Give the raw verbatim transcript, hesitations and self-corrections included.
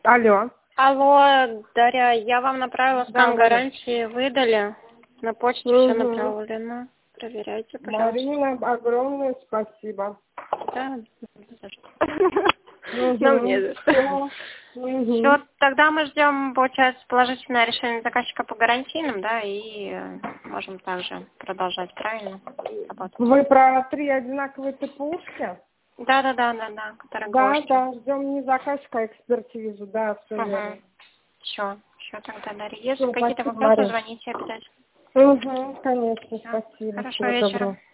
Алло. Алло, Дарья, я вам направила Да, скан Марина. гарантии, выдали. На почте все Угу. направлено. Проверяйте, пожалуйста. Марина, огромное спасибо. Да, не за что. Угу. Нам не за что. Угу. Все, тогда мы ждем, получается, положительное решение заказчика по гарантийным, да, и э, можем также продолжать, правильно? Работать. Вы про три одинаковые ТПУшки? Да, да, да, да, да, которые Да, гвоздь. да, ждем не заказчика, а экспертизу, да, все верно. Угу. Все, все тогда, Дарья. Если Всё, какие-то спасибо, вопросы, Марин. звоните обязательно. Угу, конечно, Всё. спасибо. Хорошего Всего вечера. доброго.